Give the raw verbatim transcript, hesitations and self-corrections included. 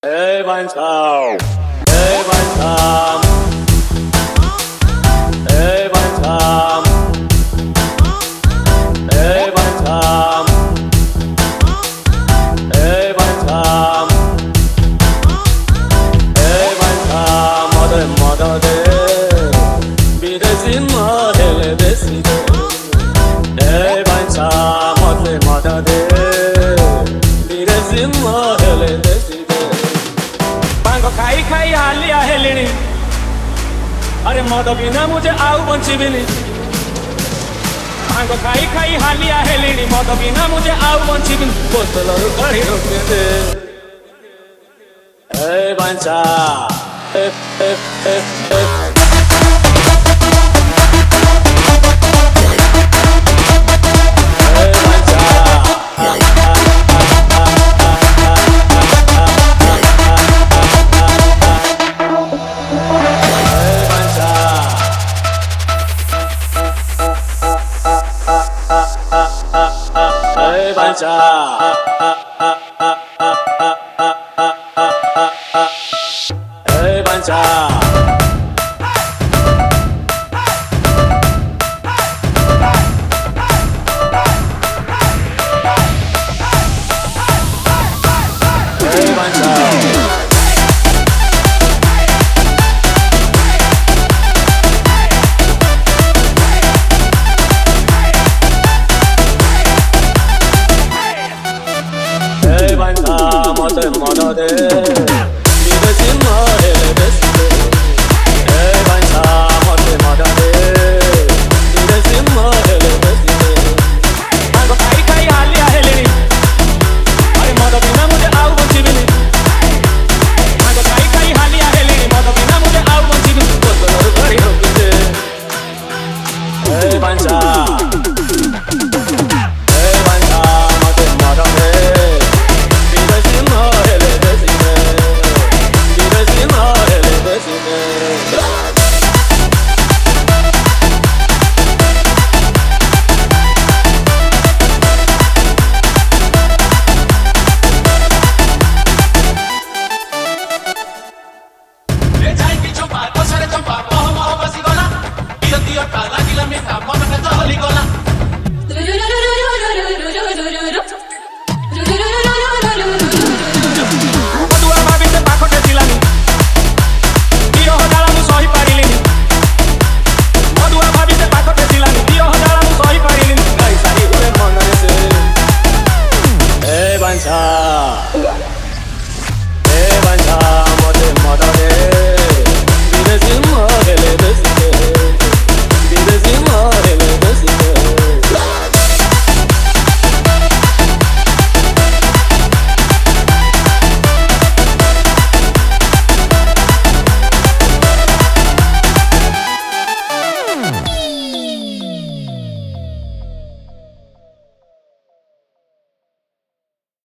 Ê ban sao, ê ban sao, ê ban sao, ê ban sao, ê ban sao, ê ban sao, mother mother de, bir de zimma hele beside. Ê ban sao, mother mother de, bir de zimma hele beside. खाई खाई हालिया हेलिनी अरे मद बिना मुझे आउ बंचिबिनी भांग खाई खाई हालिया हेलिनी मद बिना मुझे आउ बंचिबिनी बोतल कड़ी रोके दे ए बंचा ए ए ए ए Bancha, hey Bancha, hey Bancha. Hey, bancha, mother, mother,